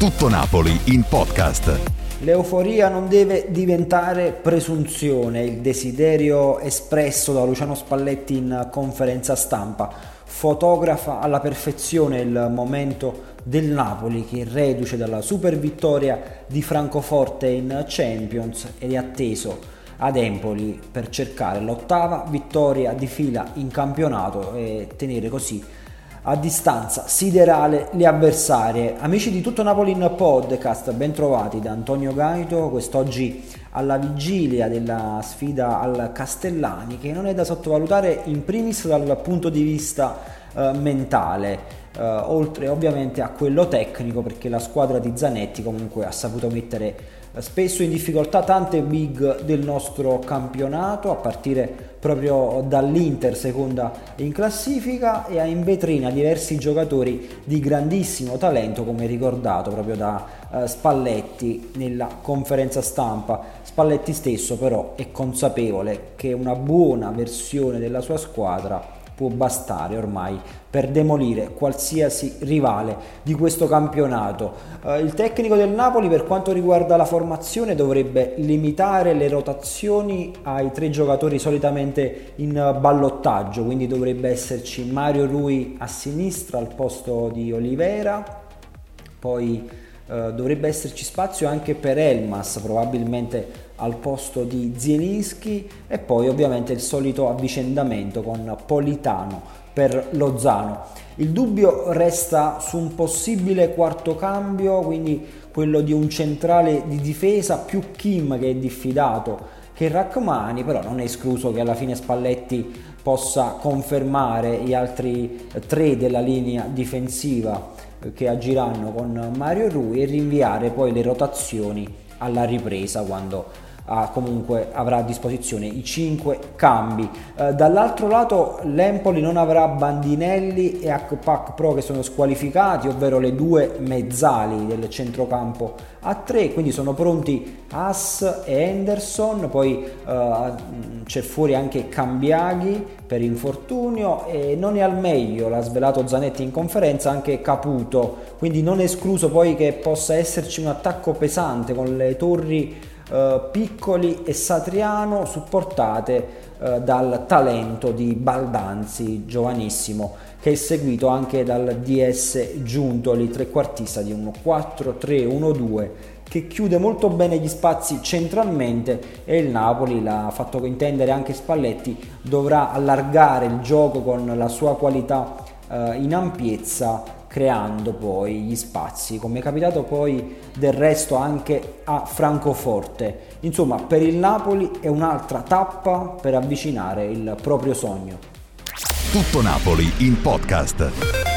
Tutto Napoli in podcast. L'euforia non deve diventare presunzione, il desiderio espresso da Luciano Spalletti in conferenza stampa fotografa alla perfezione il momento del Napoli che, reduce dalla super vittoria di Francoforte in Champions, ed è atteso ad Empoli per cercare l'8ª vittoria di fila in campionato e tenere così a distanza siderale le avversarie. Amici di Tutto Napoli in podcast, ben trovati da Antonio Gaito, quest'oggi alla vigilia della sfida al Castellani, che non è da sottovalutare in primis dal punto di vista mentale, oltre ovviamente a quello tecnico, perché la squadra di Zanetti comunque ha saputo mettere spesso in difficoltà tante big del nostro campionato, a partire proprio dall'Inter, seconda in classifica, e ha in vetrina diversi giocatori di grandissimo talento, come ricordato proprio da Spalletti nella conferenza stampa. Spalletti stesso però è consapevole che una buona versione della sua squadra può bastare ormai per demolire qualsiasi rivale di questo campionato. Il tecnico del Napoli, per quanto riguarda la formazione, dovrebbe limitare le rotazioni ai 3 giocatori solitamente in ballottaggio, quindi dovrebbe esserci Mario Rui a sinistra al posto di Olivera, poi dovrebbe esserci spazio anche per Elmas, probabilmente al posto di Zielinski, e poi ovviamente il solito avvicendamento con Politano per Lozano. Il dubbio resta su un possibile quarto cambio, quindi quello di un centrale di difesa più Kim, che è diffidato, che Rachmani, però non è escluso che alla fine Spalletti possa confermare gli altri 3 della linea difensiva che agiranno con Mario Rui e rinviare poi le rotazioni alla ripresa, quando comunque avrà a disposizione i 5 cambi. Dall'altro lato l'Empoli non avrà Bandinelli e Akpak Pro, che sono squalificati, ovvero le 2 mezzali del centrocampo a 3, quindi sono pronti Haas e Henderson, poi c'è fuori anche Cambiaghi per infortunio, e non è al meglio, l'ha svelato Zanetti in conferenza, anche Caputo, quindi non è escluso poi che possa esserci un attacco pesante con le torri Piccoli e Satriano, supportate dal talento di Baldanzi, giovanissimo, che è seguito anche dal DS Giuntoli, trequartista di un 4-3-1-2 che chiude molto bene gli spazi centralmente, e il Napoli, l'ha fatto intendere anche Spalletti, dovrà allargare il gioco con la sua qualità in ampiezza, creando poi gli spazi, come è capitato poi del resto anche a Francoforte. Insomma, per il Napoli è un'altra tappa per avvicinare il proprio sogno. Tutto Napoli in podcast.